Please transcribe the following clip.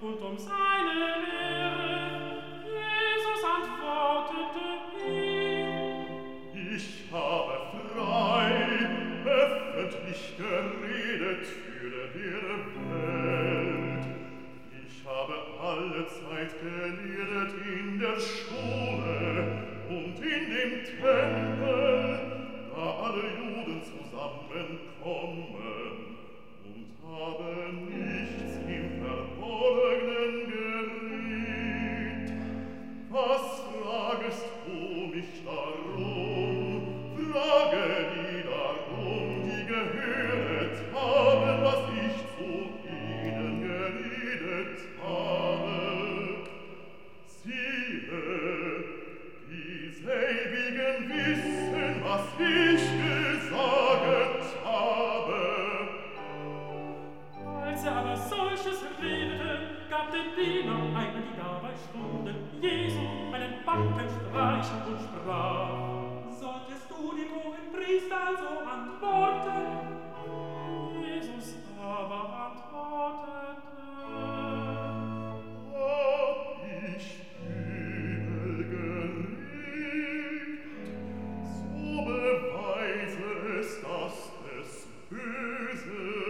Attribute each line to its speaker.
Speaker 1: und seine Lehre. Jesus antwortete ihm:
Speaker 2: Ich habe frei, öffentlich geredet für die Welt. Ich habe alle Zeit gelehrt in der Schule und in dem Tempel, da alle Juden zusammenkommen, und habe nichts im Verborgenen geredet. Was fragest du mich darum? Frage die darum, die gehöret haben, was ich zu ihnen geredet habe. Siehe, dieselbigen wissen, was ich gesaget habe.
Speaker 1: Als aber solches redete, gab der Diener einen, die dabei stunden, Jesu einen Backenstreich und sprach: Solltest du dem hohen Priester also antworten? Jesus aber antwortete:
Speaker 2: Hab ich übel gelebt, so beweise es, dass es böse